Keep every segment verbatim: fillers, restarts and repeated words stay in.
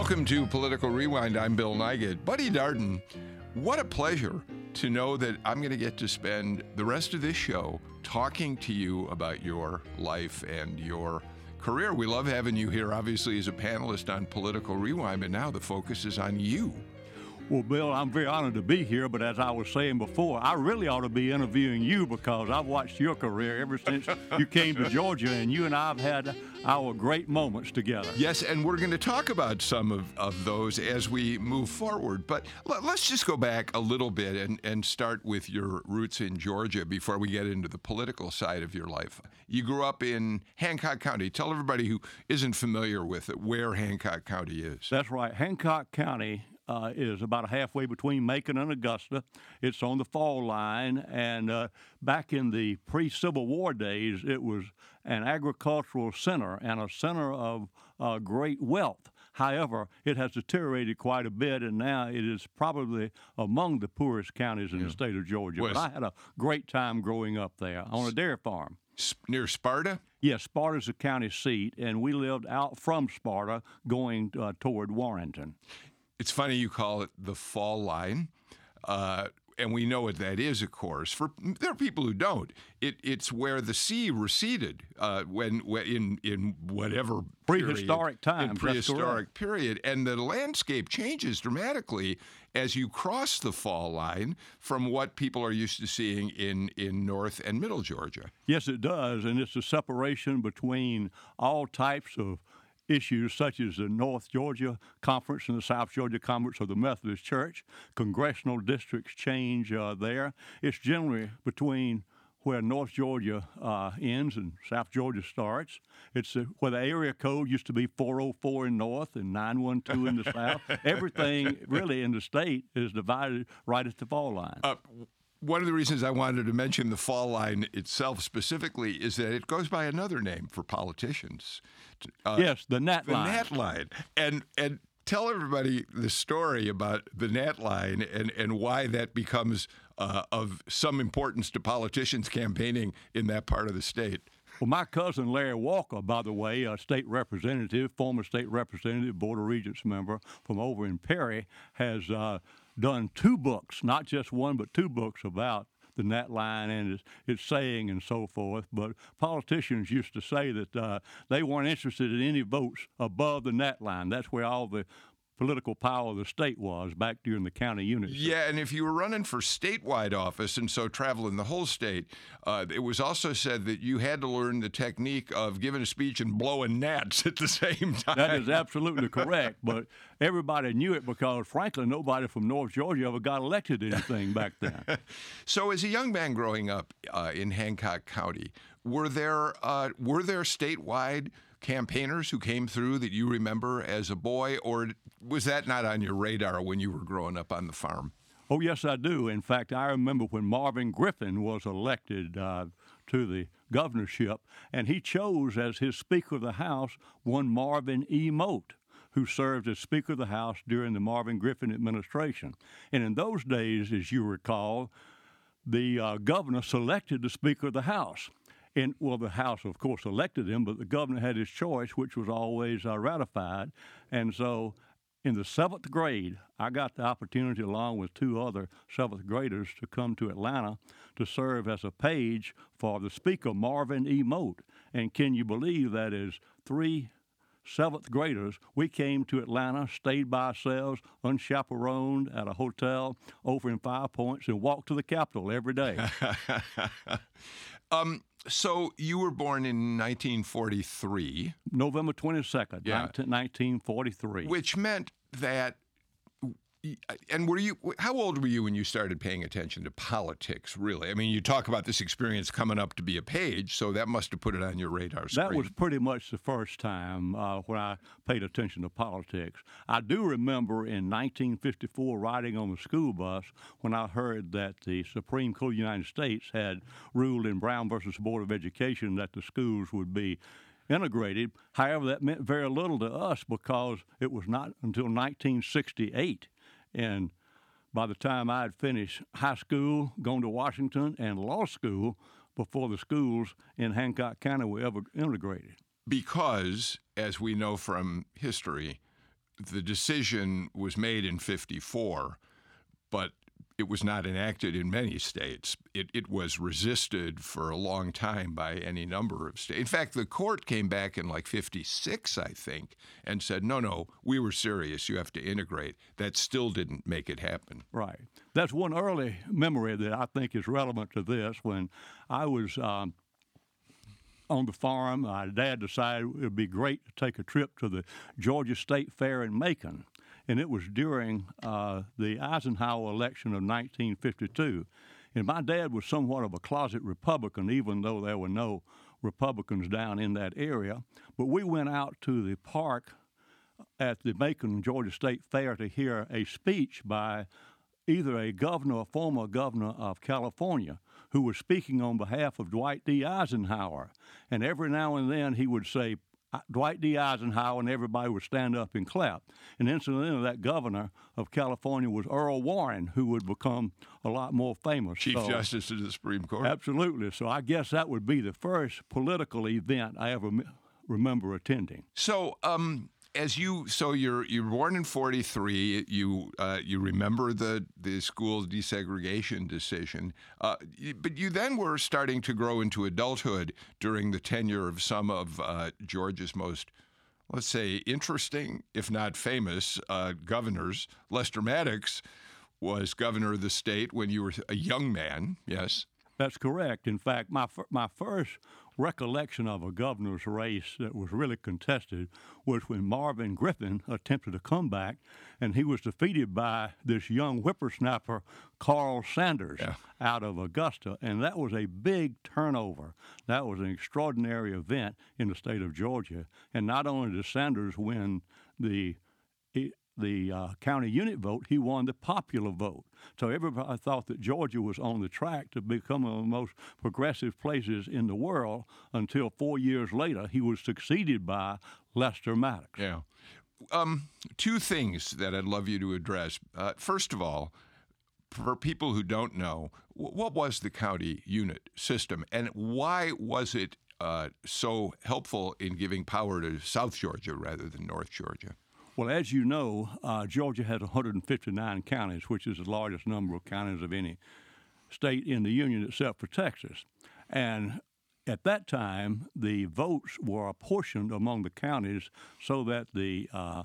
Welcome to Political Rewind. I'm Bill Nigut. Buddy Darden, what a pleasure to know that I'm going to get to spend the rest of this show talking to you about your life and your career. We love having you here, obviously, as a panelist on Political Rewind, but now the focus is on you. Well, Bill, I'm very honored to be here, but as I was saying before, I really ought to be interviewing you because I've watched your career ever since you came to Georgia, and you and I have had our great moments together. Yes, and we're going to talk about some of, of those as we move forward, but l- let's just go back a little bit and, and start with your roots in Georgia before we get into the political side of your life. You grew up in Hancock County. Tell everybody who isn't familiar with it where Hancock County is. That's right. Hancock County Uh, is about halfway between Macon and Augusta. It's on the fall line, and uh, back in the pre-Civil War days, it was an agricultural center and a center of uh, great wealth. However, it has deteriorated quite a bit, and now it is probably among the poorest counties in yeah. the state of Georgia. Was, but I had a great time growing up there on a dairy farm. Near Sparta? Yes, Sparta's the county seat, and we lived out from Sparta going uh, toward Warrenton. It's funny you call it the fall line, uh, and we know what that is, of course. For there are people who don't. It, it's where the sea receded uh, when, when in in whatever prehistoric period, times, in prehistoric period, and the landscape changes dramatically as you cross the fall line from what people are used to seeing in in North and Middle Georgia. Yes, it does, and it's a separation between all types of issues such as the North Georgia Conference and the South Georgia Conference of the Methodist Church. Congressional districts change uh, there. It's generally between where North Georgia uh, ends and South Georgia starts. It's uh, where the area code used to be four oh four in North and nine one two in the South. Everything really in the state is divided right at the fall line. Uh, One of the reasons I wanted to mention the fall line itself specifically is that it goes by another name for politicians. Uh, yes, the Gnat the Line. The Gnat Line. And and tell everybody the story about the Gnat Line and, and why that becomes uh, of some importance to politicians campaigning in that part of the state. Well, my cousin Larry Walker, by the way, a state representative, former state representative, Board of Regents member from over in Perry, has uh, done two books, not just one, but two books about the Gnat Line and its, its saying and so forth. But politicians used to say that uh, they weren't interested in any votes above the Gnat Line. That's where all the political power of the state was back during the county units. Yeah, and if you were running for statewide office and so traveling the whole state, uh, it was also said that you had to learn the technique of giving a speech and blowing gnats at the same time. That is absolutely correct, but everybody knew it because, frankly, nobody from North Georgia ever got elected to anything back then. So as a young man growing up uh, in Hancock County, were there uh, were there statewide campaigners who came through that you remember as a boy, or was that not on your radar when you were growing up on the farm? Oh, yes, I do. In fact, I remember when Marvin Griffin was elected uh, to the governorship, and he chose as his Speaker of the House one Marvin E. Moat, who served as Speaker of the House during the Marvin Griffin administration. And in those days, as you recall, the uh, governor selected the Speaker of the House. And, well, the House, of course, elected him, but the governor had his choice, which was always uh, ratified. And so in the seventh grade, I got the opportunity, along with two other seventh graders, to come to Atlanta to serve as a page for the Speaker, Marvin E. Moat. And can you believe that as three seventh graders, we came to Atlanta, stayed by ourselves, unchaperoned at a hotel over in Five Points, and walked to the Capitol every day. um. So you were born in nineteen forty-three. November twenty-second, yeah. nineteen forty-three. Which meant that, and were you, how old were you when you started paying attention to politics, really? I mean, you talk about this experience coming up to be a page, so that must have put it on your radar screen. That was pretty much the first time uh, when I paid attention to politics. I do remember in nineteen fifty-four riding on the school bus when I heard that the Supreme Court of the United States had ruled in Brown versus Board of Education that the schools would be integrated. However, that meant very little to us because it was not until nineteen sixty-eight. And by the time I had finished high school, gone to Washington, and law school, before the schools in Hancock County were ever integrated. Because, as we know from history, the decision was made in fifty-four, but it was not enacted in many states. It, it was resisted for a long time by any number of states. In fact, the court came back in like fifty-six, I think, and said, no, no, we were serious. You have to integrate. That still didn't make it happen. Right. That's one early memory that I think is relevant to this. When I was um, on the farm, my dad decided it would be great to take a trip to the Georgia State Fair in Macon. And it was during uh, the Eisenhower election of nineteen fifty-two. And my dad was somewhat of a closet Republican, even though there were no Republicans down in that area. But we went out to the park at the Macon Georgia State Fair to hear a speech by either a governor or former governor of California who was speaking on behalf of Dwight D. Eisenhower. And every now and then he would say, Dwight D. Eisenhower, and everybody would stand up and clap. And incidentally, that governor of California was Earl Warren, who would become a lot more famous. Chief so, Justice of the Supreme Court. Absolutely. So I guess that would be the first political event I ever me- remember attending. So, um, as you, so you're you were born in forty-three. You uh, you remember the the school desegregation decision, uh, you, but you then were starting to grow into adulthood during the tenure of some of uh, Georgia's most, let's say, interesting, if not famous, uh, governors. Lester Maddox was governor of the state when you were a young man. Yes, that's correct. In fact, my my first recollection of a governor's race that was really contested was when Marvin Griffin attempted a comeback, and he was defeated by this young whippersnapper, Carl Sanders, yeah. out of Augusta. And that was a big turnover. That was an extraordinary event in the state of Georgia. And not only did Sanders win the the uh, county unit vote, he won the popular vote. So everybody thought that Georgia was on the track to become one of the most progressive places in the world until four years later he was succeeded by Lester Maddox. Yeah. Um, two things that I'd love you to address. Uh, first of all, for people who don't know, what was the county unit system, and why was it uh, so helpful in giving power to South Georgia rather than North Georgia? Well, as you know, uh, Georgia has one hundred fifty-nine counties, which is the largest number of counties of any state in the Union except for Texas. And at that time, the votes were apportioned among the counties so that the uh,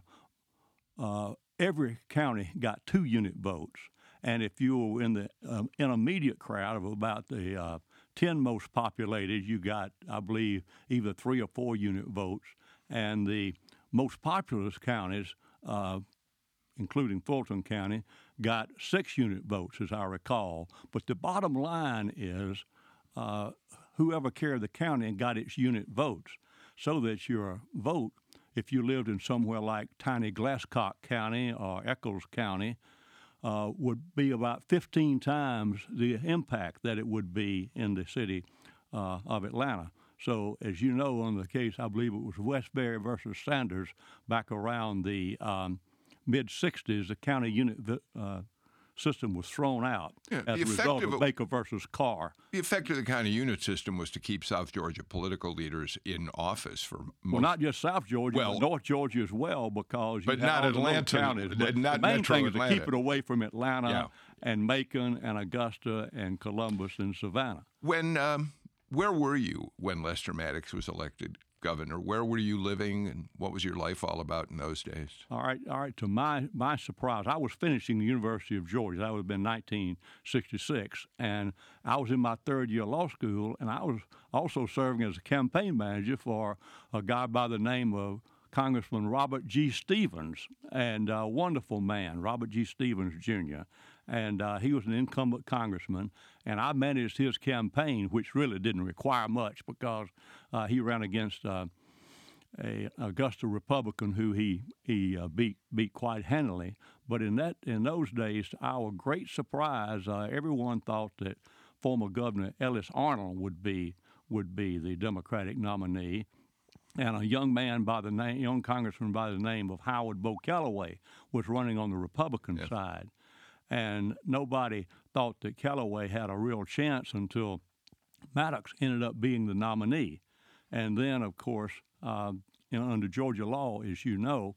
uh, every county got two unit votes. And if you were in the um, intermediate crowd of about the uh, ten most populated, you got, I believe, either three or four unit votes. And the most populous counties, uh, including Fulton County, got six unit votes, as I recall. But the bottom line is uh, whoever carried the county and got its unit votes, so that your vote, if you lived in somewhere like tiny Glasscock County or Eccles County, uh, would be about fifteen times the impact that it would be in the city uh, of Atlanta. So, as you know, on the case, I believe it was Westbury versus Sanders, back around the um, mid sixties, the county unit uh, system was thrown out yeah, as a result of, of Baker versus Carr. The effect of the county unit system was to keep South Georgia political leaders in office for most. Well, not just South Georgia, well, but North Georgia as well, because you but have not all Atlanta, the counties. But not the main Metro thing Atlanta. is to keep it away from Atlanta yeah. and Macon and Augusta and Columbus and Savannah. When um, where were you when Lester Maddox was elected governor? Where were you living, and what was your life all about in those days? All right, all right. To my my surprise, I was finishing the University of Georgia. That would have been nineteen sixty-six, and I was in my third year of law school, and I was also serving as a campaign manager for a guy by the name of Congressman Robert G. Stevens, and a wonderful man, Robert G. Stevens, Junior And uh, he was an incumbent congressman, and I managed his campaign, which really didn't require much because uh, he ran against uh, a Augusta Republican who he he uh, beat beat quite handily. But in that in those days, to our great surprise, uh, everyone thought that former Governor Ellis Arnold would be would be the Democratic nominee. And a young man by the name, young congressman by the name of Howard Bo Calloway was running on the Republican yes. side. And nobody thought that Calloway had a real chance until Maddox ended up being the nominee. And then, of course, uh, you know, under Georgia law, as you know,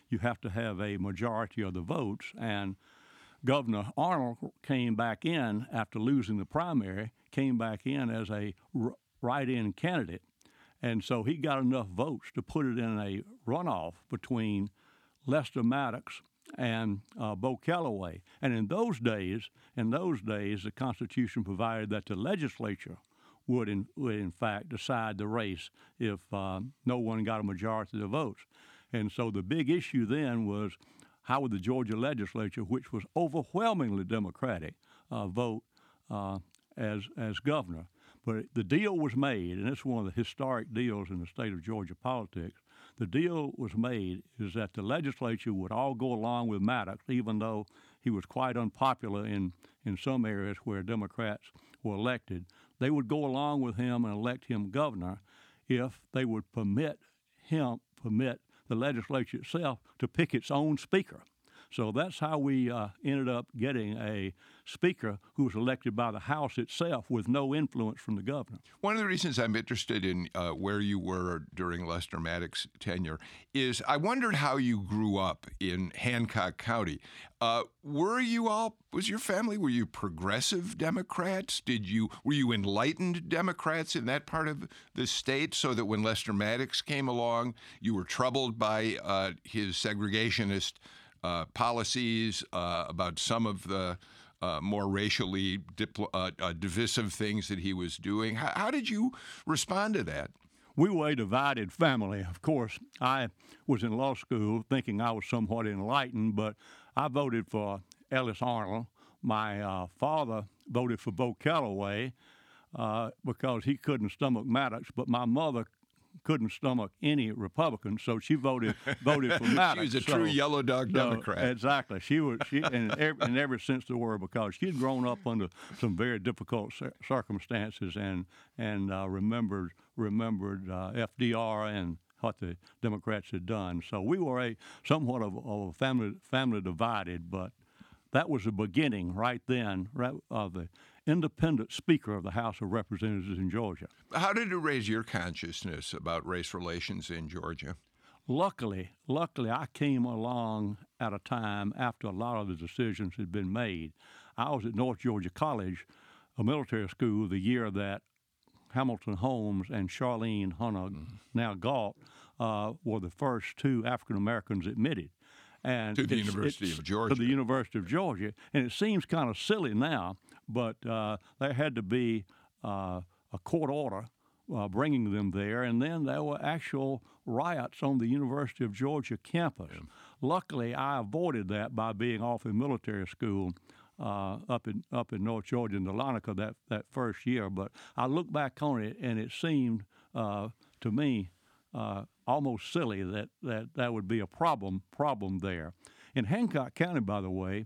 you have to have a majority of the votes. And Governor Arnold came back in after losing the primary, came back in as a r- write-in candidate. And so he got enough votes to put it in a runoff between Lester Maddox and uh, Bo Calloway. And in those days, in those days, the Constitution provided that the legislature would, in, would in fact, decide the race if uh, no one got a majority of the votes. And so the big issue then was how would the Georgia legislature, which was overwhelmingly Democratic, uh, vote uh, as as governor. But the deal was made, and it's one of the historic deals in the state of Georgia politics. The deal was made is that the legislature would all go along with Maddox, even though he was quite unpopular in, in some areas where Democrats were elected. They would go along with him and elect him governor if they would permit him, permit the legislature itself to pick its own speaker. So that's how we uh, ended up getting a speaker who was elected by the House itself with no influence from the governor. One of the reasons I'm interested in uh, where you were during Lester Maddox's tenure is I wondered how you grew up in Hancock County. Uh, were you all, was your family, were you progressive Democrats? Did you, were you enlightened Democrats in that part of the state so that when Lester Maddox came along, you were troubled by uh, his segregationist Uh, policies, uh, about some of the uh, more racially dipl- uh, uh, divisive things that he was doing? How, how did you respond to that? We were a divided family. Of course, I was in law school thinking I was somewhat enlightened, but I voted for Ellis Arnold. My uh, father voted for Bo Calloway uh, because he couldn't stomach Maddox, but my mother couldn't stomach any Republican, so she voted voted for Maddox. She was a so, true yellow dog Democrat. So, exactly. She was, she, and, every, and ever since the war, because she had grown up under some very difficult circumstances and and uh, remembered remembered uh, F D R and what the Democrats had done. So we were a somewhat of, of a family family divided, but that was the beginning right then right, of the independent Speaker of the House of Representatives in Georgia. How did it raise your consciousness about race relations in Georgia? Luckily, luckily, I came along at a time after a lot of the decisions had been made. I was at North Georgia College, a military school, the year that Hamilton Holmes and Charlene Hunter, mm-hmm. now Galt, uh, were the first two African Americans admitted. And to the University of Georgia. To the University of Georgia. And it seems kind of silly now, but uh, there had to be uh, a court order uh, bringing them there, and then there were actual riots on the University of Georgia campus. Yeah. Luckily, I avoided that by being off in military school uh, up in up in North Georgia in Dahlonega that, that first year. But I look back on it, and it seemed uh, to me uh, almost silly that, that that would be a problem problem there. In Hancock County, by the way,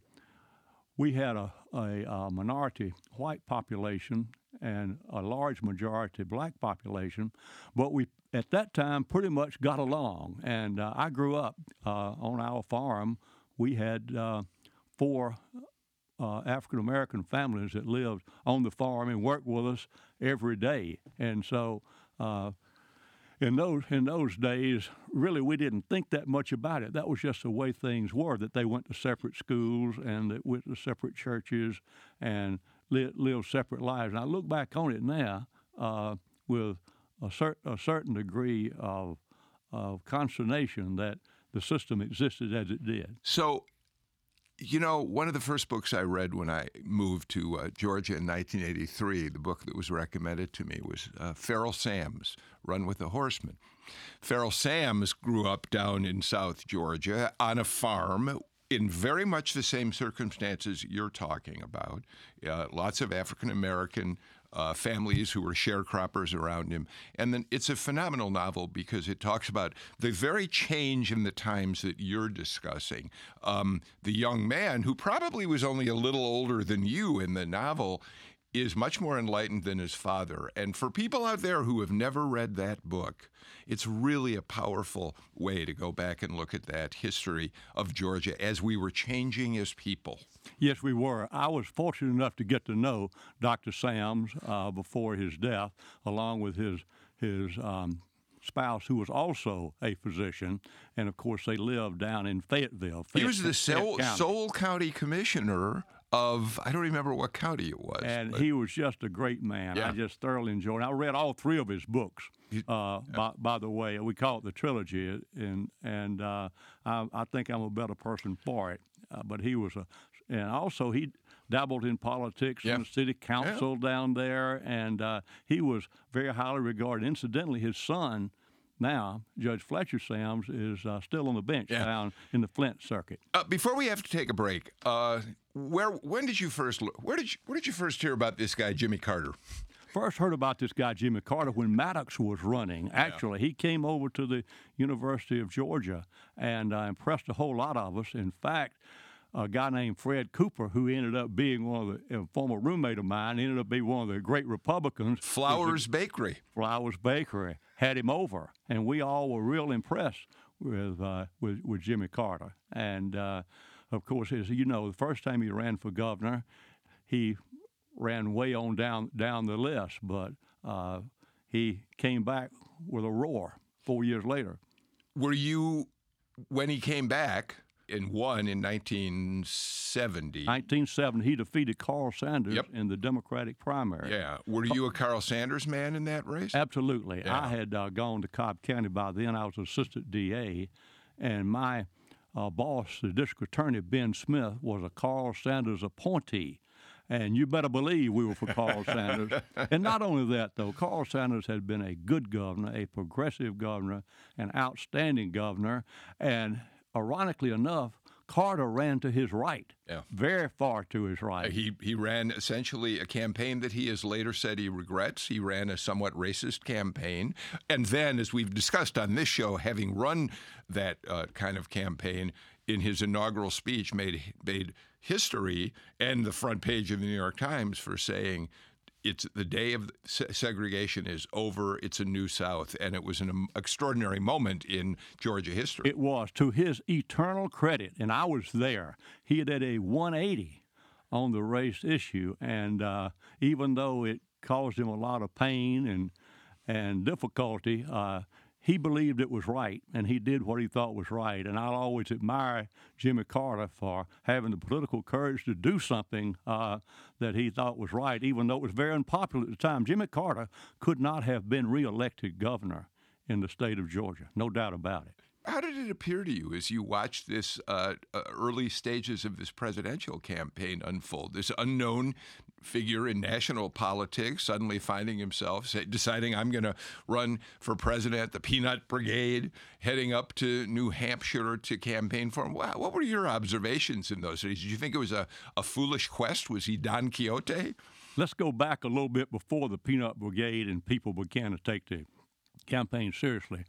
we had a, a, a minority white population and a large majority black population, but we at that time pretty much got along. And uh, I grew up uh, on our farm. We had uh, four uh, African American families that lived on the farm and worked with us every day. And so uh, in those in those days, really, we didn't think that much about it. That was just the way things were, that they went to separate schools and that went to separate churches and li- lived separate lives. And I look back on it now uh, with a, cer- a certain degree of, of consternation that the system existed as it did. So, you know, one of the first books I read when I moved to uh, Georgia in nineteen eighty-three, the book that was recommended to me was uh, Pharoah Sams, Run with the Horsemen. Pharoah Sams grew up down in South Georgia on a farm in very much the same circumstances you're talking about. Uh, lots of African American uh, families who were sharecroppers around him. And then it's a phenomenal novel because it talks about the very change in the times that you're discussing. Um, the young man, who probably was only a little older than you in the novel, is much more enlightened than his father. And for people out there who have never read that book, it's really a powerful way to go back and look at that history of Georgia as we were changing as people. Yes, we were. I was fortunate enough to get to know Doctor Sams uh, before his death, along with his his um, spouse, who was also a physician, and of course they lived down in Fayetteville. He was the Fayette Soul, County. Soul County Commissioner of, I don't remember what county it was. And but- he was just a great man. Yeah. I just thoroughly enjoyed it. I read all three of his books, uh, by, by the way. We call it the trilogy, and and uh, I, I think I'm a better person for it. Uh, but he was a, and also he dabbled in politics Yeah. in the city council down there, and uh, he was very highly regarded. Incidentally, his son, now Judge Fletcher Sams, is uh, still on the bench Yeah. down in the Flint circuit. Uh, before we have to take a break, uh, where when did you first lo- where did you where did you first hear about this guy Jimmy Carter? First heard about this guy, Jimmy Carter, when Maddox was running. Actually, he came over to the University of Georgia and uh, impressed a whole lot of us. In fact, a guy named Fred Cooper, who ended up being one of the, a former roommate of mine, ended up being one of the great Republicans. Flowers Bakery. Flowers Bakery had him over, and we all were real impressed with uh, with, with Jimmy Carter. And uh, of course, as you know, the first time he ran for governor, he ran way on down down the list, but uh, he came back with a roar four years later. Were you when he came back and won in nineteen seventy? nineteen seventy, he defeated Carl Sanders Yep. in the Democratic primary. Yeah. Were you a Carl Sanders man in that race? Absolutely. Yeah. I had uh, gone to Cobb County by then. I was assistant D A, and my uh, boss, the district attorney, Ben Smith, was a Carl Sanders appointee. And you better believe we were for Carl Sanders. And not only that, though, Carl Sanders had been a good governor, a progressive governor, an outstanding governor. And ironically enough, Carter ran to his right, Yeah. very far to his right. He he ran essentially a campaign that he has later said he regrets. He ran a somewhat racist campaign. And then, as we've discussed on this show, having run that uh, kind of campaign, in his inaugural speech made made history and the front page of the New York Times for saying it's the day of se- segregation is over. It's a new South. And it was an um, extraordinary moment in Georgia history. It was, to his eternal credit, and I was there. He did a one eighty on the race issue, and uh, even though it caused him a lot of pain and and difficulty, uh, he believed it was right, and he did what he thought was right. And I'll always admire Jimmy Carter for having the political courage to do something uh, that he thought was right, even though it was very unpopular at the time. Jimmy Carter could not have been reelected governor in the state of Georgia, no doubt about it. How did it appear to you as you watched this uh, uh, early stages of this presidential campaign unfold? This unknown figure in national politics suddenly finding himself say, deciding, I'm going to run for president, the Peanut Brigade, heading up to New Hampshire to campaign for him. Wow, what were your observations in those days? Did you think it was a, a foolish quest? Was he Don Quixote? Let's go back a little bit before the Peanut Brigade and people began to take the campaign seriously.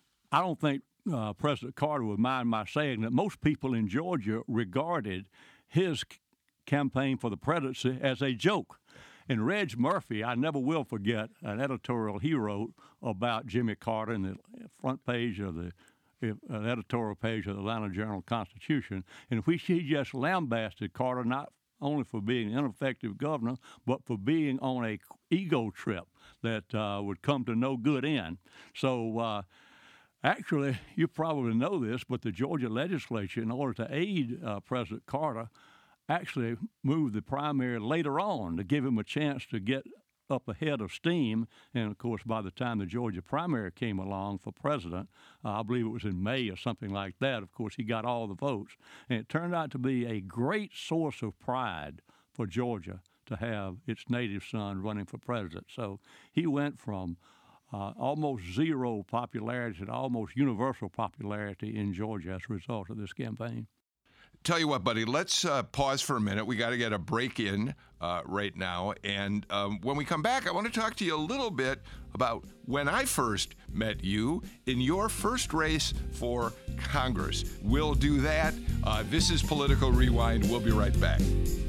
I don't think uh, President Carter would mind my saying that most people in Georgia regarded his c- campaign for the presidency as a joke. And Reg Murphy, I never will forget an editorial he wrote about Jimmy Carter in the front page of the an editorial page of the Atlanta Journal-Constitution, in which he just lambasted Carter not only for being an ineffective governor, but for being on a ego trip that uh, would come to no good end. So uh, actually, you probably know this, but the Georgia legislature, in order to aid uh, President Carter, actually moved the primary later on to give him a chance to get up ahead of steam. And, of course, by the time the Georgia primary came along for president, uh, I believe it was in May or something like that, of course, he got all the votes. And it turned out to be a great source of pride for Georgia to have its native son running for president. So he went from uh, almost zero popularity to almost universal popularity in Georgia as a result of this campaign. Tell you what, buddy, let's uh, pause for a minute. We got to get a break in uh, right now. And um, when we come back, I want to talk to you a little bit about when I first met you in your first race for Congress. We'll do that. Uh, this is Political Rewind. We'll be right back.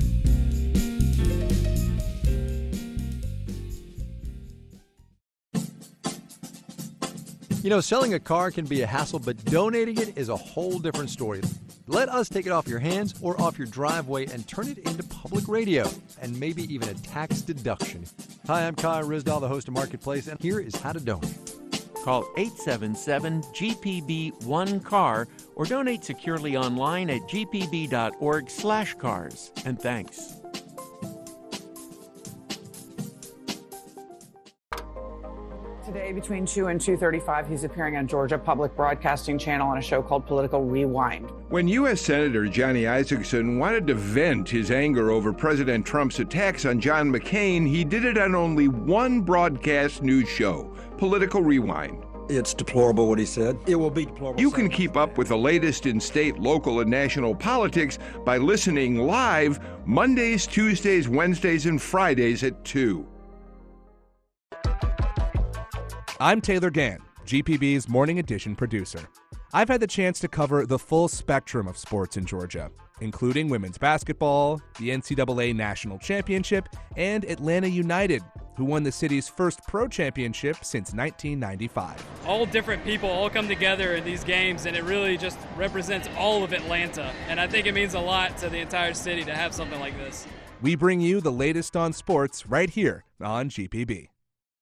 You know, selling a car can be a hassle, but donating it is a whole different story. Let us take it off your hands or off your driveway and turn it into public radio, and maybe even a tax deduction. Hi, I'm Kai Risdahl, the host of Marketplace, and here is how to donate. Call eight seven seven G P B one car or donate securely online at g p b dot org slash cars. And thanks. Today, between two and two thirty-five, he's appearing on Georgia Public Broadcasting Channel on a show called Political Rewind. When U S Senator Johnny Isakson wanted to vent his anger over President Trump's attacks on John McCain, he did it on only one broadcast news show, Political Rewind. It's deplorable what he said. It will be deplorable. You can keep up with the latest in state, local, and national politics by listening live Mondays, Tuesdays, Wednesdays, and Fridays at two. I'm Taylor Gann, G P B's Morning Edition producer. I've had the chance to cover the full spectrum of sports in Georgia, including women's basketball, the N C double A National Championship, and Atlanta United, who won the city's first pro championship since nineteen ninety-five. All different people all come together in these games, and it really just represents all of Atlanta. And I think it means a lot to the entire city to have something like this. We bring you the latest on sports right here on G P B.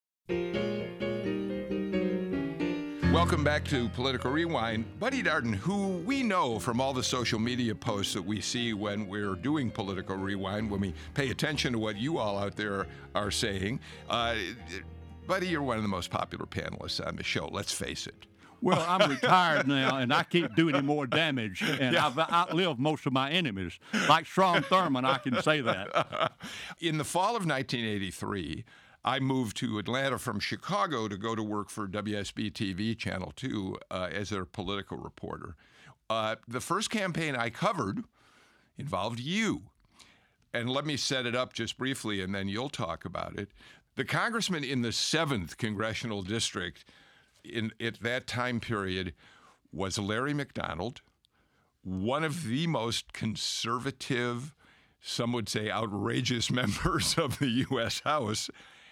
Welcome back to Political Rewind. Buddy Darden, who we know from all the social media posts that we see when we're doing Political Rewind, when we pay attention to what you all out there are saying. Uh, Buddy, you're one of the most popular panelists on the show, let's face it. Well, I'm retired now, and I can't do any more damage, and Yeah. I've outlived most of my enemies. Like Strom Thurmond, I can say that. In the fall of nineteen eighty-three, I moved to Atlanta from Chicago to go to work for W S B T V Channel two uh, as their political reporter. Uh, the first campaign I covered involved you. And let me set it up just briefly, and then you'll talk about it. The congressman in the seventh Congressional District in at that time period was Larry McDonald, one of the most conservative, some would say outrageous members of the U S House.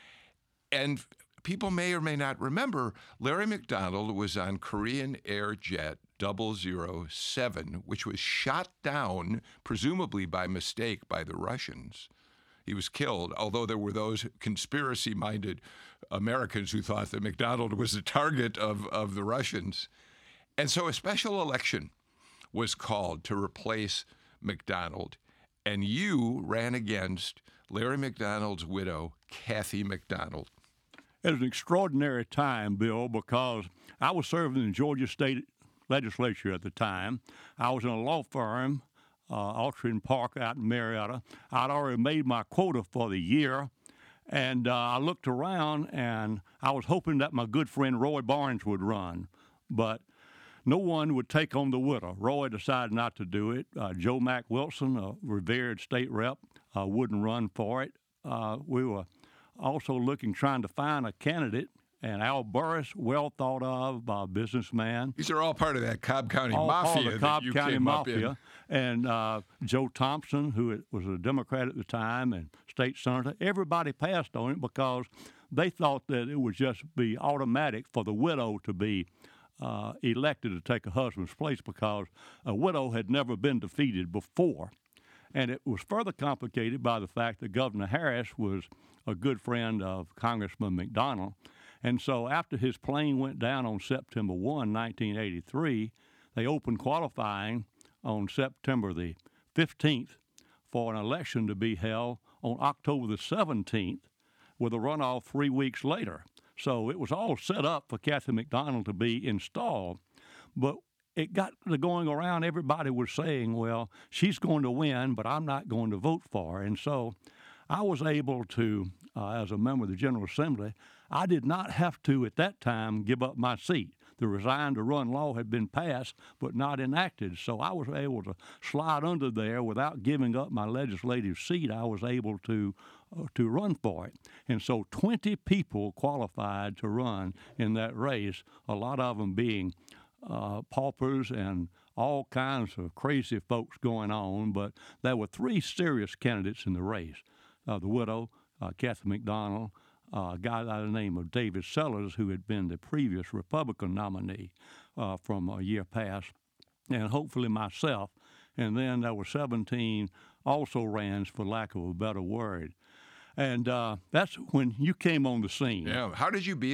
And people may or may not remember, Larry McDonald was on Korean Air Jet double oh seven, which was shot down, presumably by mistake, by the Russians. He was killed, although there were those conspiracy-minded Americans who thought that McDonald was the target of, of the Russians. And so a special election was called to replace McDonald, and you ran against Larry McDonald's widow, Kathy McDonald. It was an extraordinary time, Bill, because I was serving in the Georgia State Legislature at the time. I was in a law firm, uh, Austrian Park out in Marietta. I'd already made my quota for the year, and uh, I looked around, and I was hoping that my good friend Roy Barnes would run, but no one would take on the widow. Roy decided not to do it. Uh, Joe Mack Wilson, a revered state rep, uh, wouldn't run for it. Uh, we were also looking, trying to find a candidate, and Al Burris, well thought of uh, businessman. These are all part of that Cobb County all Mafia part of the Cobb that you County came Mafia. up And uh, Joe Thompson, who was a Democrat at the time and state senator, everybody passed on it because they thought that it would just be automatic for the widow to be uh, elected to take a husband's place because a widow had never been defeated before. And it was further complicated by the fact that Governor Harris was a good friend of Congressman McDonald. And so after his plane went down on September first, nineteen eighty-three, they opened qualifying on September the fifteenth for an election to be held on October the seventeenth with a runoff three weeks later. So it was all set up for Kathy McDonald to be installed. But it got to going around, everybody was saying, well, she's going to win, but I'm not going to vote for her. And so I was able to, uh, as a member of the General Assembly, I did not have to, at that time, give up my seat. The resign to run law had been passed but not enacted, so I was able to slide under there without giving up my legislative seat. I was able to uh, to run for it. And so twenty people qualified to run in that race, a lot of them being uh, paupers and all kinds of crazy folks going on, but there were three serious candidates in the race. Uh, the widow, uh, Kathy McDonald, uh, a guy by the name of David Sellers, who had been the previous Republican nominee uh, from a year past, and hopefully myself. And then there were seventeen also rans, for lack of a better word. And uh, that's when you came on the scene. Yeah. How did you beat her?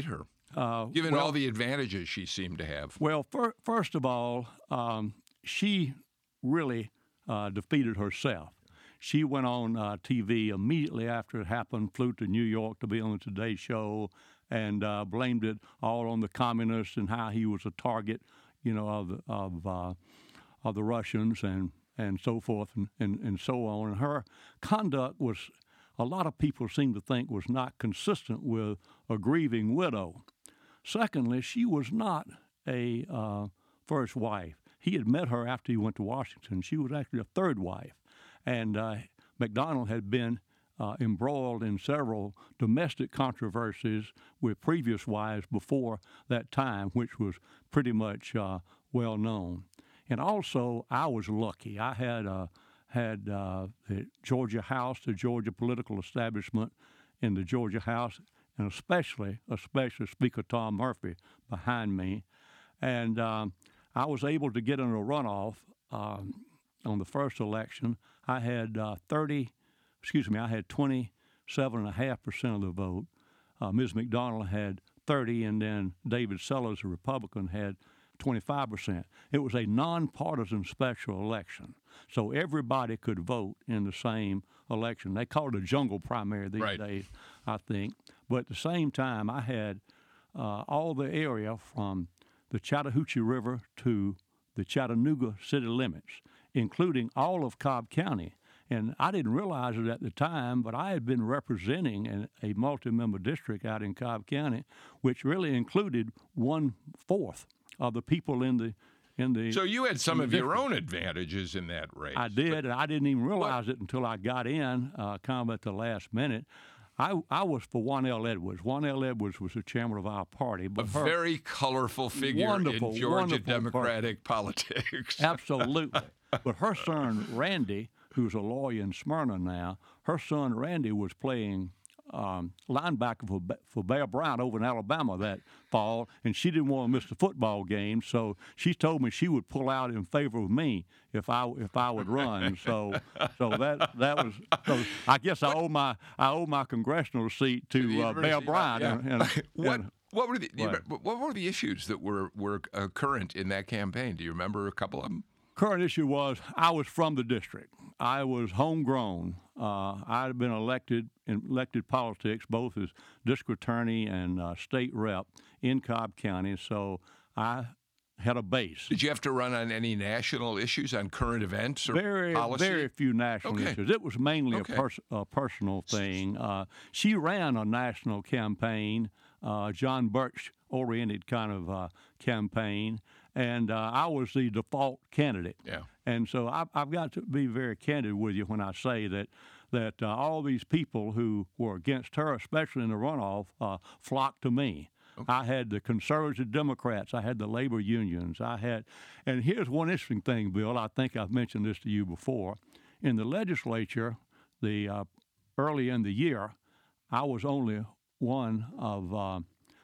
Uh, Given well, all the advantages she seemed to have. Well, fir- first of all, um, she really uh, defeated herself. She went on uh, T V immediately after it happened, flew to New York to be on the Today Show, and uh, blamed it all on the communists and how he was a target, you know, of the, of, uh, of the Russians and, and so forth and, and, and so on. And her conduct was, a lot of people seem to think, was not consistent with a grieving widow. Secondly, she was not a uh, first wife. He had met her after he went to Washington. She was actually a third wife. And uh, McDonnell had been uh, embroiled in several domestic controversies with previous wives before that time, which was pretty much uh, well known. And also, I was lucky. I had uh, had uh, the Georgia House, the Georgia political establishment in the Georgia House, and especially, especially Speaker Tom Murphy behind me. And um, I was able to get in a runoff um, on the first election. I had uh, thirty, excuse me, I had twenty-seven point five percent of the vote. Uh, Miz McDonnell had thirty, and then David Sellers, a Republican, had twenty-five percent. It was a nonpartisan special election, so everybody could vote in the same election. They call it a jungle primary these right. days, I think. But at the same time, I had uh, all the area from the Chattahoochee River to the Chattanooga city limits, including all of Cobb County. And I didn't realize it at the time, but I had been representing an, a multi-member district out in Cobb County, which really included one-fourth of the people in the in the. So you had some of district. your own advantages in that race. I did, and I didn't even realize it until I got in, uh, kind of at the last minute. I, I was for Wanell Edwards. Wanell Edwards was the chairman of our party. But a her, very colorful figure wonderful, in Georgia wonderful Democratic person. Politics. Absolutely. But her son, Randy, who's a lawyer in Smyrna now, her son, Randy, was playing um, linebacker for, for Bear Bryant over in Alabama that fall, and she didn't want to miss the football game, so she told me she would pull out in favor of me if I if I would run. So so that that was so I guess I owe my I owe my congressional seat to, to uh, Bear Bryant. Yeah. And, and, what and, what were the right. what were the issues that were were uh, current in that campaign? Do you remember a couple of them? Current issue was I was from the district. I was homegrown. Uh, I had been elected in elected politics, both as district attorney and uh, state rep in Cobb County, so I had a base. Did you have to run on any national issues, on current events or very, policy? Very few national okay. issues. It was mainly okay. a, pers- a personal thing. Uh, she ran a national campaign, uh, John Birch-oriented kind of uh, campaign, and uh, I was the default candidate. Yeah. And so I've, I've got to be very candid with you when I say that that uh, all these people who were against her, especially in the runoff, uh, flocked to me. Okay. I had the conservative Democrats. I had the labor unions. I had, and here's one interesting thing, Bill. I think I've mentioned this to you before. In the legislature, the uh, early in the year, I was only one of uh,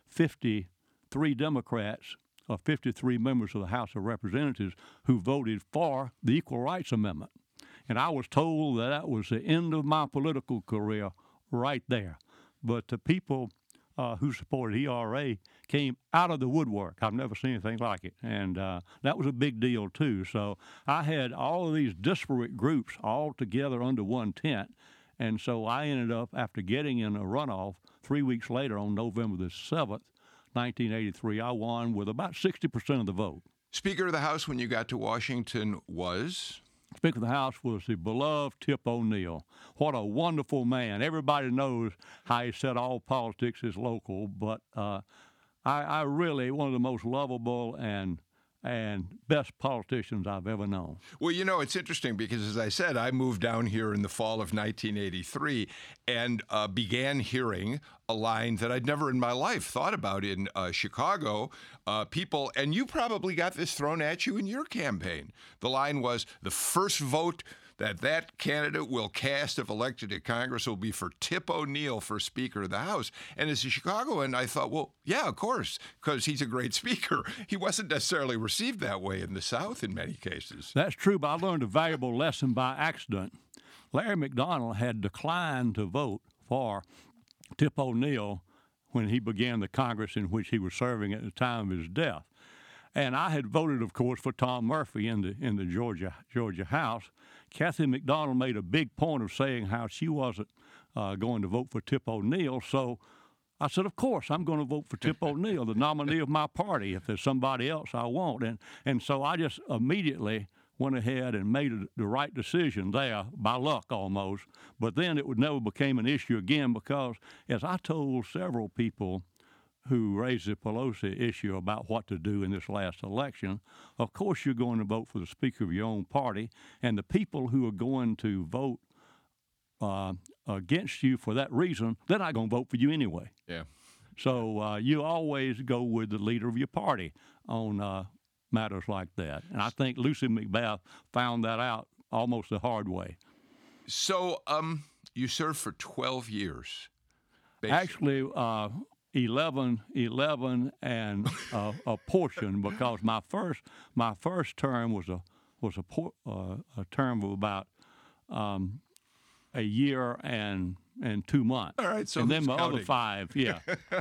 fifty-three Democrats, or fifty-three members of the House of Representatives who voted for the Equal Rights Amendment. And I was told that that was the end of my political career right there. But the people uh, who supported E R A came out of the woodwork. I've never seen anything like it. And uh, that was a big deal, too. So I had all of these disparate groups all together under one tent. And so I ended up, after getting in a runoff, three weeks later on November the seventh, nineteen eighty-three, I won with about sixty percent of the vote. Speaker of the House when you got to Washington was? Speaker of the House was the beloved Tip O'Neill. What a wonderful man. Everybody knows how he said all politics is local, but uh, I, I really, one of the most lovable and and best politicians I've ever known. Well, you know, it's interesting because, as I said, I moved down here in the fall of nineteen eighty-three and uh, began hearing a line that I'd never in my life thought about in uh, Chicago. Uh, people, and you probably got this thrown at you in your campaign. The line was, the first vote that that candidate will cast if elected to Congress will be for Tip O'Neill for Speaker of the House. And as a Chicagoan, I thought, well, yeah, of course, because he's a great speaker. He wasn't necessarily received that way in the South in many cases. That's true, but I learned a valuable lesson by accident. Larry McDonnell had declined to vote for Tip O'Neill when he began the Congress in which he was serving at the time of his death. And I had voted, of course, for Tom Murphy in the in the Georgia Georgia House. Kathy McDonald made a big point of saying how she wasn't uh, going to vote for Tip O'Neill. So I said, of course, I'm going to vote for Tip O'Neill, the nominee of my party. If there's somebody else, I won't. And and so I just immediately went ahead and made the right decision there, by luck almost. But then it would never became an issue again because, as I told several people who raised the Pelosi issue about what to do in this last election, of course you're going to vote for the Speaker of your own party, and the people who are going to vote uh, against you for that reason, they're not going to vote for you anyway. Yeah. So uh, you always go with the leader of your party on uh, matters like that. And I think Lucy McBath found that out almost the hard way. So um, you served for twelve years. Basically. Actually, uh, eleven, eleven, and uh, a portion because my first my first term was a was a, por- uh, a term of about um, a year and and two months. All right, so and then who's my counting? other five, yeah.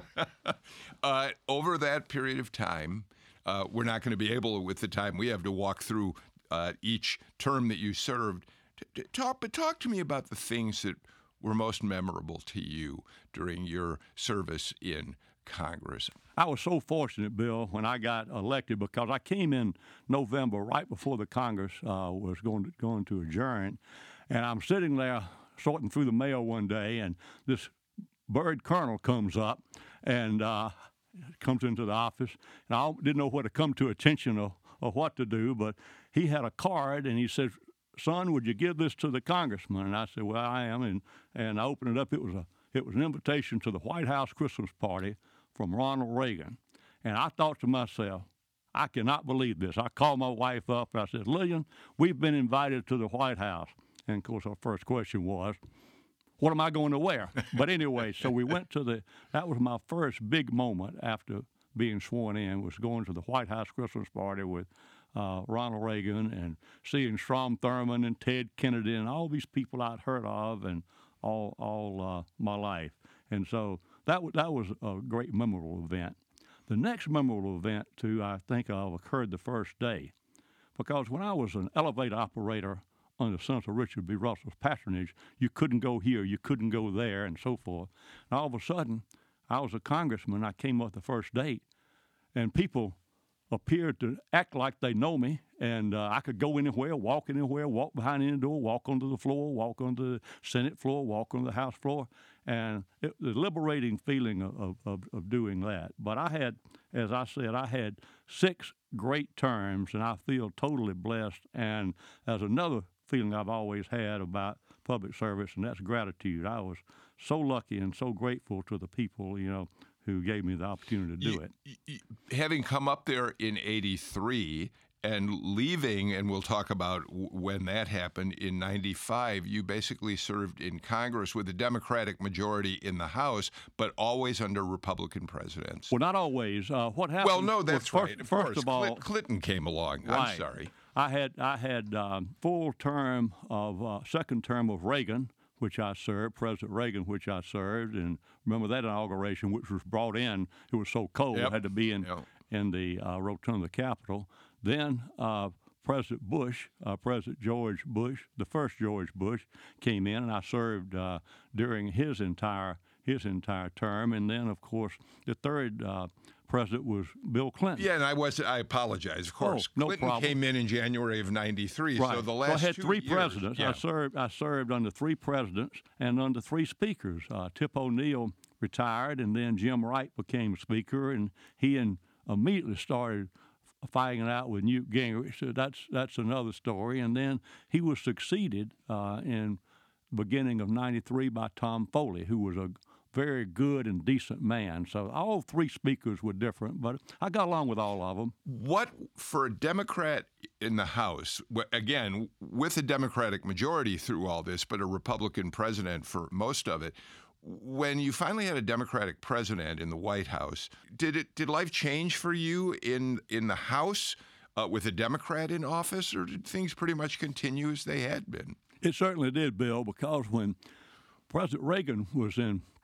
uh, over that period of time, uh, we're not going to be able, with the time we have, to walk through uh, each term that you served. T- t- talk, but talk to me about the things that were most memorable to you during your service in Congress. I was so fortunate, Bill, when I got elected because I came in November right before the Congress uh, was going to, going to adjourn, and I'm sitting there sorting through the mail one day, and this bird colonel comes up and uh, comes into the office, and I didn't know what to come to attention of, of what to do, but he had a card, and he said, "Son, would you give this to the congressman?" And I said, "Well, I am," and and I opened it up. It was a it was an invitation to the White House Christmas party from Ronald Reagan, and I thought to myself, I cannot believe this. I called my wife up and I said, "Lillian, we've been invited to the White House." And, of course, our first question was, what am I going to wear? But anyway, so we went to the – that was my first big moment after being sworn in, was going to the White House Christmas party with uh, Ronald Reagan and seeing Strom Thurmond and Ted Kennedy and all these people I'd heard of and all all uh, my life. And so that, w- that was a great memorable event. The next memorable event, too, I think of occurred the first day because when I was an elevator operator – under Senator Richard B. Russell's patronage, you couldn't go here, you couldn't go there, and so forth. And all of a sudden, I was a congressman. I came up the first date, and people appeared to act like they know me, and uh, I could go anywhere, walk anywhere, walk behind any door, walk onto the floor, walk onto the Senate floor, walk on the House floor, and it was a liberating feeling of, of, of doing that. But I had, as I said, I had six great terms, and I feel totally blessed, and as another feeling I've always had about public service, and that's gratitude. I was so lucky and so grateful to the people, you know, who gave me the opportunity to do you, it. You, having come up there in eighty-three and leaving, and we'll talk about w- when that happened, in ninety-five, you basically served in Congress with a Democratic majority in the House, but always under Republican presidents. Well, not always. Uh, what happened? Well, no, that's was first, right. Of first course, of all, Clint- Clinton came along. Right. I'm sorry. I had I had um, full term of uh, second term of Reagan, which I served, President Reagan, which I served, and remember that inauguration, which was brought in. It was so cold, Yep. had to be in Yep. in the uh, rotunda of the Capitol. Then uh, President Bush, uh, President George Bush, the first George Bush, came in, and I served uh, during his entire his entire term. And then, of course, the third Uh, president was Bill Clinton. Yeah, and I was. I apologize. Of course, Oh, no Clinton problem. came in in January of ninety-three. Right. So the last so I had two three years, presidents. Yeah. I served. I served under three presidents and under three speakers. Uh, Tip O'Neill retired, and then Jim Wright became speaker, and he and immediately started fighting it out with Newt Gingrich. So that's that's another story. And then he was succeeded uh, in the beginning of ninety-three by Tom Foley, who was a very good and decent man. So all three speakers were different, but I got along with all of them. What, for a Democrat in the House, wh- again, with a Democratic majority through all this, but a Republican president for most of it, when you finally had a Democratic president in the White House, did it did life change for you in, in the House uh, with a Democrat in office, or did things pretty much continue as they had been? It certainly did, Bill, because when President Reagan was in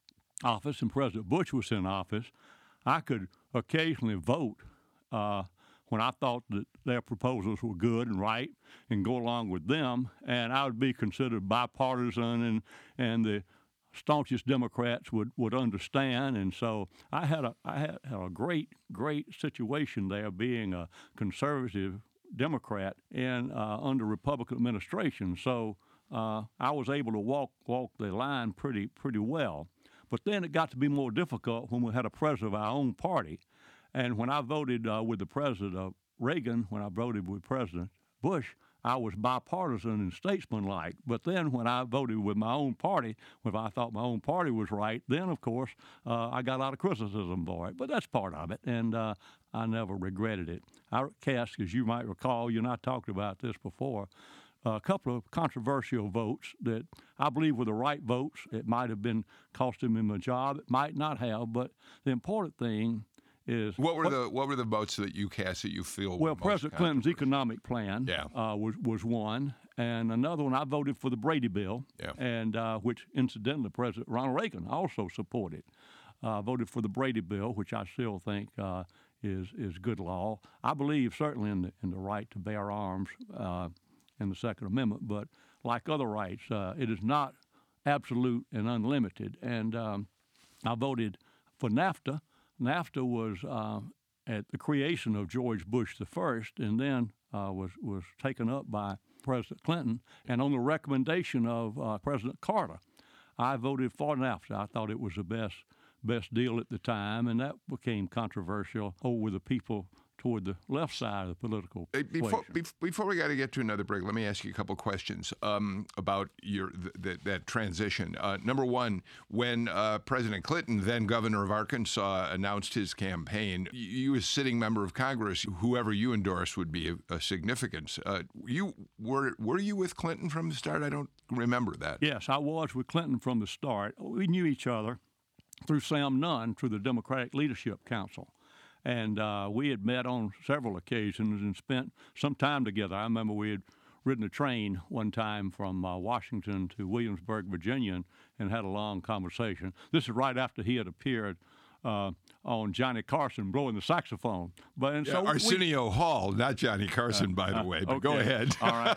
office and President Bush was in office, I could occasionally vote uh, when I thought that their proposals were good and right and go along with them, and I would be considered bipartisan, and, and the staunchest Democrats would, would understand. And so I had a I had, had a great, great situation there being a conservative Democrat in uh, under Republican administration. So uh, I was able to walk walk the line pretty pretty well. But then it got to be more difficult when we had a president of our own party. And when I voted uh, with the president of Reagan, when I voted with President Bush, I was bipartisan and statesmanlike. But then when I voted with my own party, if I thought my own party was right, then, of course, uh, I got a lot of criticism for it. But that's part of it, and uh, I never regretted it. I cast, as you might recall, you and I talked about this before, a couple of controversial votes that I believe were the right votes. It might have been costing me my job. It might not have. But the important thing is what were what, the what were the votes that you cast that you feel well, were President Clinton's economic plan yeah. uh, was was one, and another one I voted for the Brady Bill, yeah. and uh, which incidentally President Ronald Reagan also supported. I uh, voted for the Brady Bill, which I still think uh, is is good law. I believe certainly in the in the right to bear arms uh, in the Second Amendment, but like other rights, uh, it is not absolute and unlimited. And um, I voted for NAFTA. NAFTA was uh, at the creation of George Bush the First, and then uh, was was taken up by President Clinton. And on the recommendation of uh, President Carter, I voted for NAFTA. I thought it was the best best deal at the time, and that became controversial over the people toward the left side of the political before, before we got to get to another break, let me ask you a couple questions um, about your th- th- that transition. Uh, number one, when uh, President Clinton, then governor of Arkansas, announced his campaign, you as sitting member of Congress, whoever you endorsed would be a, a significance. Uh, you were were you with Clinton from the start? I don't remember that. Yes, I was with Clinton from the start. We knew each other through Sam Nunn, through the Democratic Leadership Council. And uh, we had met on several occasions and spent some time together. I remember we had ridden a train one time from uh, Washington to Williamsburg, Virginia, and, and had a long conversation. This is right after he had appeared uh, on Johnny Carson blowing the saxophone. But and yeah, so Arsenio we, Hall, not Johnny Carson, uh, by the uh, way. But okay. go ahead. All right.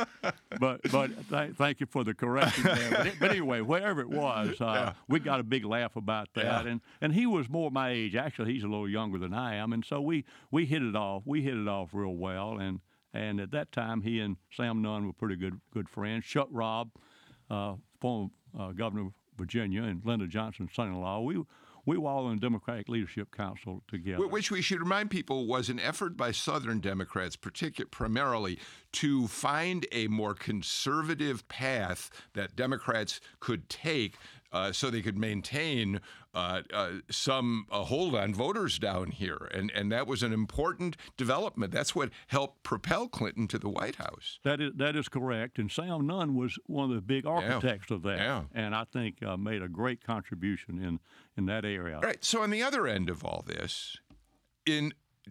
But but th- thank you for the correction there. But, it, but anyway, wherever it was, uh, yeah. we got a big laugh about that. Yeah. And and he was more my age. Actually, he's a little younger than I am. And so we, we hit it off. We hit it off real well. And and at that time, he and Sam Nunn were pretty good good friends. Chuck Robb, uh, former uh, governor of Virginia, and Lyndon Johnson's son-in-law. We We were all in the Democratic Leadership Council together. Which we should remind people was an effort by Southern Democrats, particularly primarily, to find a more conservative path that Democrats could take uh, so they could maintain uh, uh, some uh, hold on voters down here. And, and that was an important development. That's what helped propel Clinton to the White House. That is that is correct. And Sam Nunn was one of the big architects yeah. of that. Yeah. And I think uh, made a great contribution in, in that area. All right. So on the other end of all this, in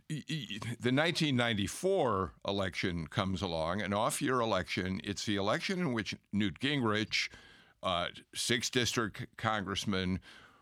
the nineteen ninety-four election comes along, an off-year election. It's the election in which Newt Gingrich, uh, sixth district congressman,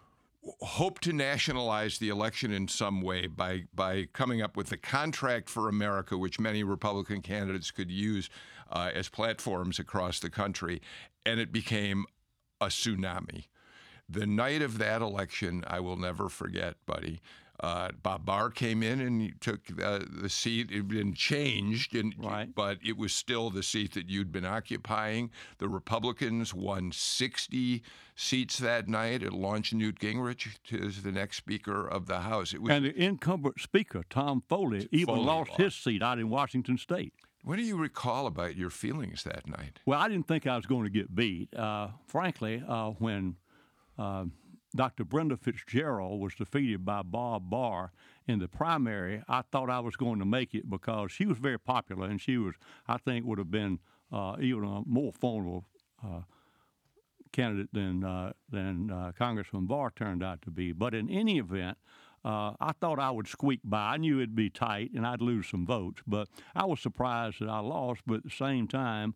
hoped to nationalize the election in some way by by coming up with the Contract for America, which many Republican candidates could use uh, as platforms across the country, and it became a tsunami. The night of that election, I will never forget, buddy. Uh, Bob Barr came in and he took uh, the seat. It had been changed, and, right. but it was still the seat that you'd been occupying. The Republicans won sixty seats that night. It launched Newt Gingrich as the next Speaker of the House. It was, and the incumbent Speaker, Tom Foley, even Foley lost, lost his seat out in Washington State. What do you recall about your feelings that night? Well, I didn't think I was going to get beat. Uh, frankly, uh, when uh, Doctor Brenda Fitzgerald was defeated by Bob Barr in the primary, I thought I was going to make it because she was very popular, and she was, I think, would have been uh, even a more formidable uh, candidate than uh, than uh, Congressman Barr turned out to be. But in any event, uh, I thought I would squeak by. I knew it'd be tight and I'd lose some votes, but I was surprised that I lost. But at the same time,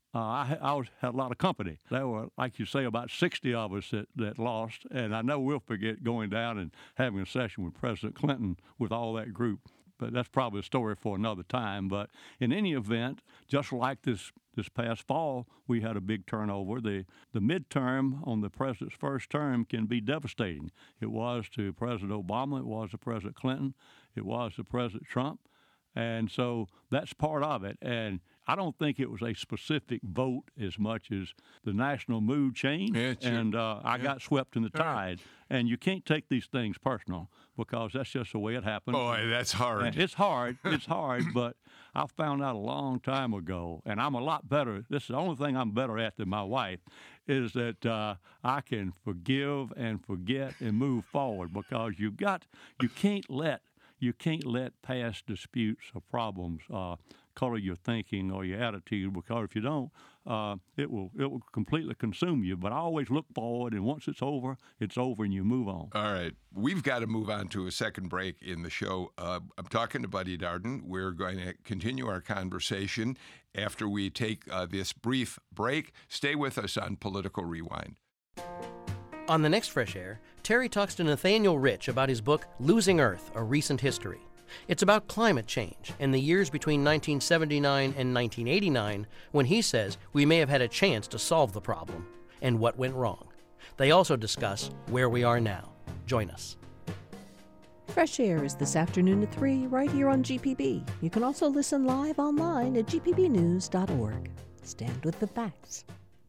uh, I, I was, had a lot of company. There were, like you say, about sixty of us that, that lost. And I know we'll forget going down and having a session with President Clinton with all that group. But that's probably a story for another time. But in any event, just like this this past fall, we had a big turnover. The the midterm on the president's first term can be devastating. It was to President Obama. It was to President Clinton. It was to President Trump. And so that's part of it. And I don't think it was a specific vote as much as the national mood changed. Yeah, sure. And uh, I yeah. got swept in the tide. And you can't take these things personal because that's just the way it happens. Boy, that's hard. And it's hard. It's hard, but I found out a long time ago, and I'm a lot better. This is the only thing I'm better at than my wife, is that uh, I can forgive and forget and move forward because you got you can't let you can't let past disputes or problems uh, color your thinking or your attitude, because if you don't, uh, it will it will completely consume you. But I always look forward, and once it's over, it's over, and you move on. All right. We've got to move on to a second break in the show. Uh, I'm talking to Buddy Darden. We're going to continue our conversation after we take uh, this brief break. Stay with us on Political Rewind. On the next Fresh Air, Terry talks to Nathaniel Rich about his book, Losing Earth, A Recent History. It's about climate change and the years between nineteen seventy-nine and nineteen eighty-nine, when he says we may have had a chance to solve the problem, and what went wrong. They also discuss where we are now. Join us. Fresh Air is this afternoon at three, right here on G P B. You can also listen live online at g p b news dot org. Stand with the facts.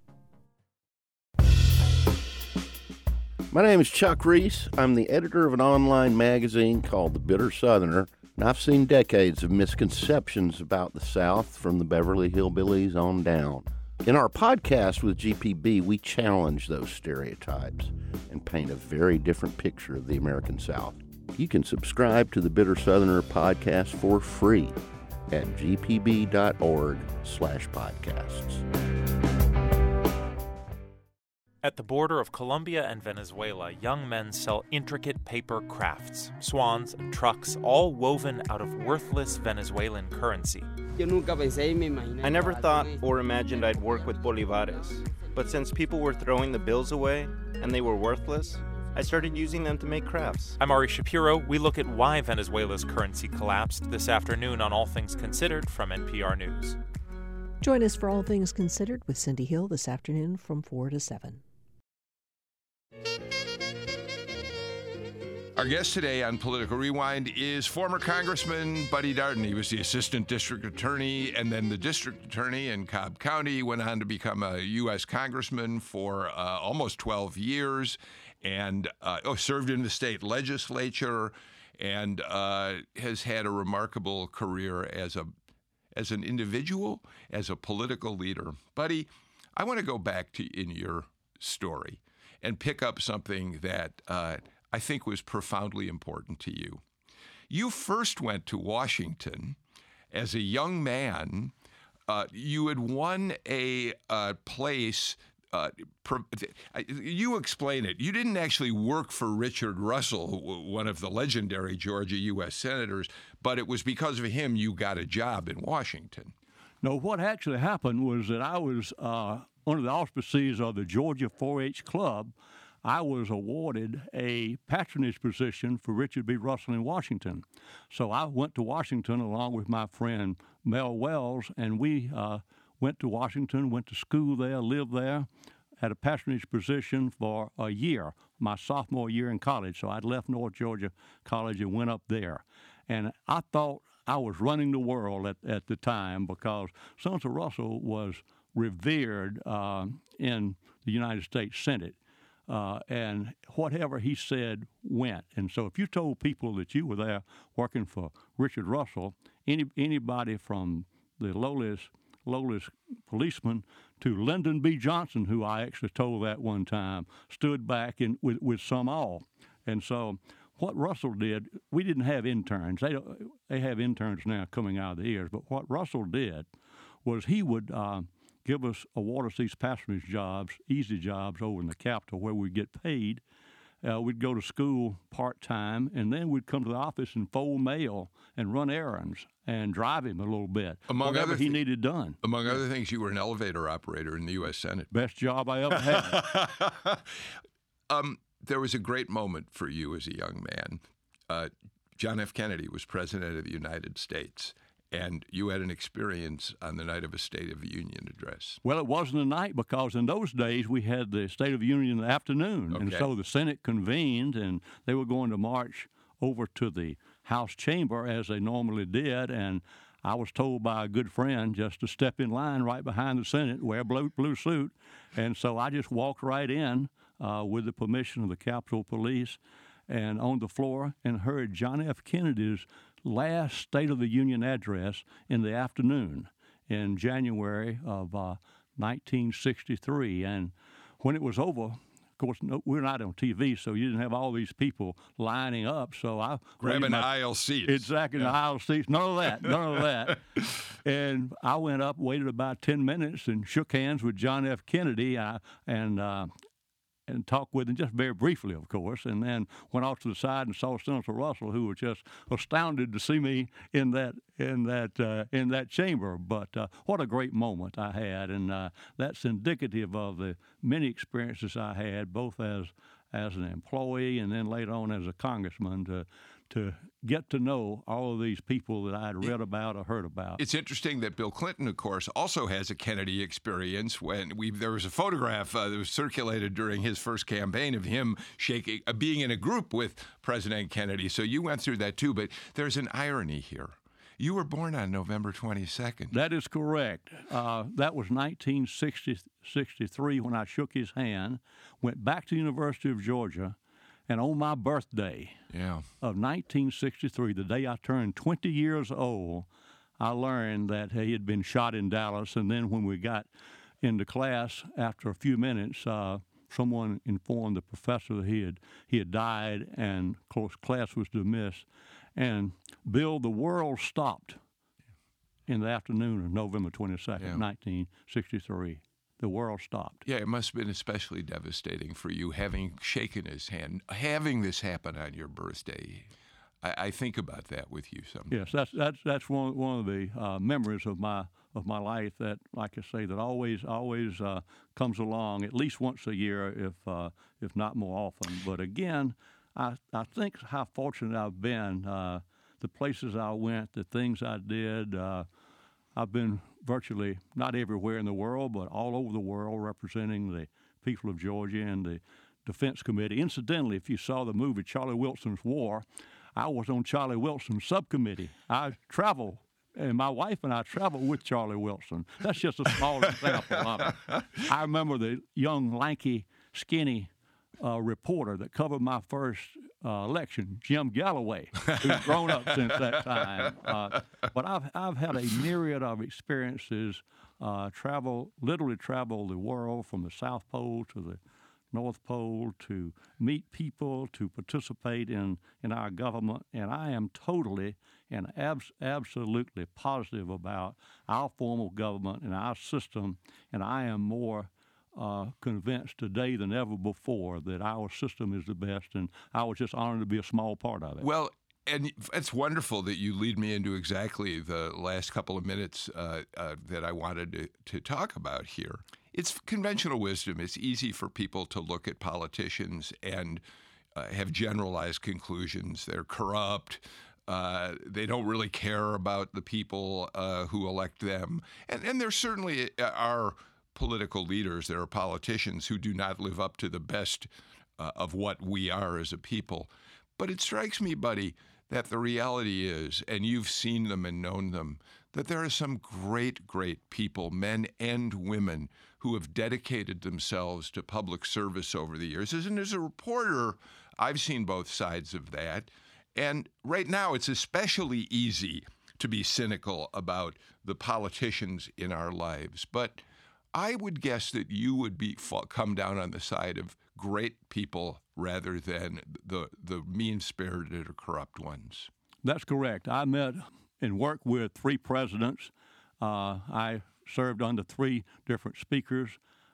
My name is Chuck Reese. I'm the editor of an online magazine called The Bitter Southerner, and I've seen decades of misconceptions about the South from the Beverly Hillbillies on down. In our podcast with G P B, we challenge those stereotypes and paint a very different picture of the American South. You can subscribe to the Bitter Southerner podcast for free at g p b dot org slash podcasts. At the border of Colombia and Venezuela, young men sell intricate paper crafts, swans and trucks, all woven out of worthless Venezuelan currency. I never thought or imagined I'd work with bolivares, but since people were throwing the bills away and they were worthless, I started using them to make crafts. I'm Ari Shapiro. We look at why Venezuela's currency collapsed this afternoon on All Things Considered from N P R News. Join us for All Things Considered with Cindy Hill this afternoon from four to seven. Our guest today on Political Rewind is former Congressman Buddy Darden. He was the assistant district attorney and then the district attorney in Cobb County. He went on to become a U S congressman for uh, almost twelve years and uh, oh, served in the state legislature and uh, has had a remarkable career as a as an individual, as a political leader. Buddy, I want to go back to in your story and pick up something that uh, I think was profoundly important to you. You first went to Washington as a young man. Uh, you had won a uh, place. Uh, pro- you explain it. You didn't actually work for Richard Russell, one of the legendary Georgia U S senators, but it was because of him you got a job in Washington. No, what actually happened was that I was uh, under the auspices of the Georgia four H Club. I was awarded a patronage position for Richard B. Russell in Washington. So I went to Washington along with my friend Mel Wells, and we uh, went to Washington, went to school there, lived there, had a patronage position for a year, my sophomore year in college. So I'd left North Georgia College and went up there. And I thought I was running the world at, at the time because Senator Russell was revered uh, in the United States Senate. Uh, and whatever he said went. And so if you told people that you were there working for Richard Russell, any anybody from the lowest, lowest policeman to Lyndon B. Johnson, who I actually told that one time, stood back in, with, with some awe. And so what Russell did, we didn't have interns. They, they have interns now coming out of the ears. But what Russell did was he would uh, give us, award us these patronage jobs, easy jobs over in the Capitol where we get paid Uh, we'd go to school part-time, and then we'd come to the office and fold mail and run errands and drive him a little bit, Among whatever other he thi- needed done. Among other things, you were an elevator operator in the U S Senate. Best job I ever had. um, there was a great moment for you as a young man. Uh, John F. Kennedy was President of the United States, and you had an experience on the night of a State of the Union address. Well, it wasn't a night because in those days we had the State of the Union in the afternoon. Okay. And so the Senate convened, and they were going to march over to the House chamber as they normally did. And I was told by a good friend just to step in line right behind the Senate, wear a blue, blue suit. And so I just walked right in uh, with the permission of the Capitol Police and on the floor and heard John F. Kennedy's last State of the Union address in the afternoon in January of uh, nineteen sixty-three. And when it was over, of course, no, we're not on T V, so you didn't have all these people lining up. So I grabbing my, aisle seats. Exactly, yeah. the aisle seats. None of that, none of that. And I went up, waited about ten minutes, and shook hands with John F. Kennedy, I, and uh, and talked with him just very briefly, of course, and then went off to the side and saw Senator Russell, who was just astounded to see me in that in that uh, in that chamber. But uh, what a great moment I had, and uh, that's indicative of the many experiences I had, both as as an employee and then later on as a congressman, to to get to know all of these people that I'd read about or heard about. It's interesting that Bill Clinton, of course, also has a Kennedy experience. When we there was a photograph uh, that was circulated during his first campaign of him shaking, uh, being in a group with President Kennedy. So you went through that too. But there's an irony here. You were born on November twenty-second. That is correct. Uh, that was nineteen sixty-three when I shook his hand, went back to the University of Georgia, and on my birthday yeah. of nineteen sixty-three, the day I turned twenty years old, I learned that he had been shot in Dallas. And then when we got into class, after a few minutes, uh, someone informed the professor that he had he had died, and of course class was dismissed. And Bill, the world stopped in the afternoon of November twenty-second, yeah. nineteen sixty-three. The world stopped. Yeah, it must have been especially devastating for you, having shaken his hand, having this happen on your birthday. I, I think about that with you sometimes. Yes, that's that's that's one one of the uh, memories of my of my life that, like I say, that always always uh, comes along at least once a year, if uh, if not more often. But again, I I think how fortunate I've been. Uh, the places I went, the things I did. Uh, I've been virtually not everywhere in the world, but all over the world representing the people of Georgia and the Defense Committee. Incidentally, if you saw the movie Charlie Wilson's War, I was on Charlie Wilson's subcommittee. I travel, and my wife and I travel with Charlie Wilson. That's just a small example of it. I remember the young, lanky, skinny uh, reporter that covered my first uh, election, Jim Galloway, who's grown up since that time. Uh, but I've I've had a myriad of experiences. Uh, travel, literally travel the world from the South Pole to the North Pole, to meet people, to participate in, in our government, and I am totally and abs- absolutely positive about our form of government and our system, and I am more uh, convinced today than ever before that our system is the best, and I was just honored to be a small part of it. Well, and it's wonderful that you lead me into exactly the last couple of minutes uh, uh, that I wanted to, to talk about here. It's conventional wisdom. It's easy for people to look at politicians and uh, have generalized conclusions. They're corrupt. Uh, they don't really care about the people uh, who elect them. And, and there certainly are political leaders, there are politicians who do not live up to the best uh, of what we are as a people. But it strikes me, buddy, that the reality is, and you've seen them and known them, that there are some great, great people, men and women, who have dedicated themselves to public service over the years. And as a reporter, I've seen both sides of that. And right now, it's especially easy to be cynical about the politicians in our lives. But I would guess that you would be come down on the side of great people rather than the the mean-spirited or corrupt ones. That's correct. I met and worked with three presidents. Uh, I served under three different speakers.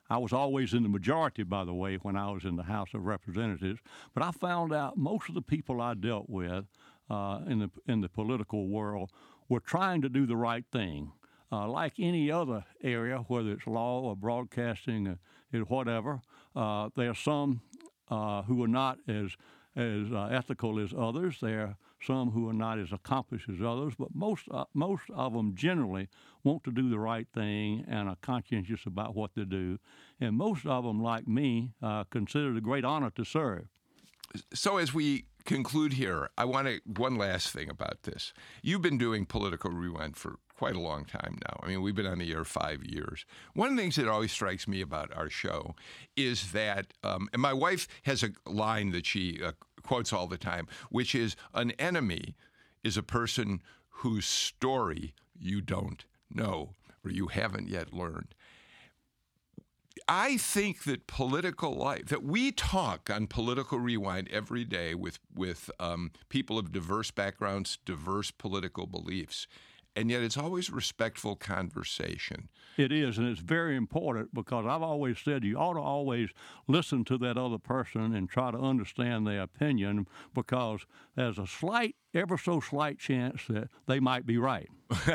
I was always in the majority, by the way, when I was in the House of Representatives. But I found out most of the people I dealt with uh, in the in the political world were trying to do the right thing. Uh, like any other area, whether it's law or broadcasting or whatever, uh, there are some uh, who are not as as uh, ethical as others. There are some who are not as accomplished as others, but most uh, most of them generally want to do the right thing and are conscientious about what they do. And most of them, like me, uh, consider it a great honor to serve. So as we conclude here, I want to one last thing about this. You've been doing Political Rewind for quite a long time now. I mean, we've been on the air five years. One of the things that always strikes me about our show is that, um, and my wife has a line that she uh, quotes all the time, which is, an enemy is a person whose story you don't know or you haven't yet learned. I think that political life, that we talk on Political Rewind every day with, with um, people of diverse backgrounds, diverse political beliefs, and yet it's always respectful conversation. It is, and it's very important, because I've always said you ought to always listen to that other person and try to understand their opinion, because there's a slight, ever so slight chance that they might be right.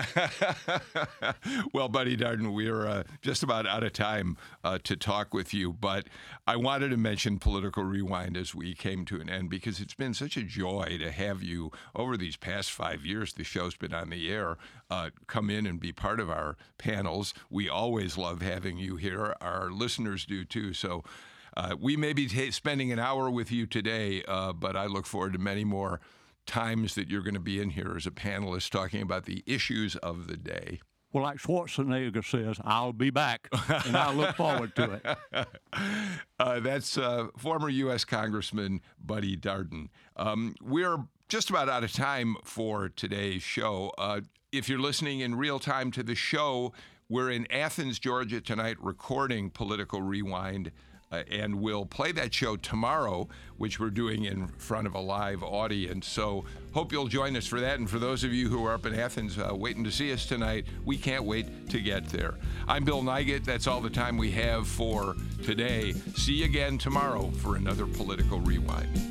Well, Buddy Darden, we're uh, just about out of time uh, to talk with you, but I wanted to mention Political Rewind as we came to an end, because it's been such a joy to have you over these past five years. The show's been on the air. Uh, come in and be part of our panels. We always love having you here. Our listeners do too. So uh, we may be t- spending an hour with you today, uh, but I look forward to many more times that you're going to be in here as a panelist talking about the issues of the day. Well, like Schwarzenegger says, I'll be back, and I look forward to it. Uh, that's uh, former U S Congressman Buddy Darden. Um, we're just about out of time for today's show. Uh, if you're listening in real time to the show, we're in Athens, Georgia tonight recording Political Rewind. Uh, and we'll play that show tomorrow, which we're doing in front of a live audience. So hope you'll join us for that. And for those of you who are up in Athens uh, waiting to see us tonight, we can't wait to get there. I'm Bill Nigut. That's all the time we have for today. See you again tomorrow for another Political Rewind.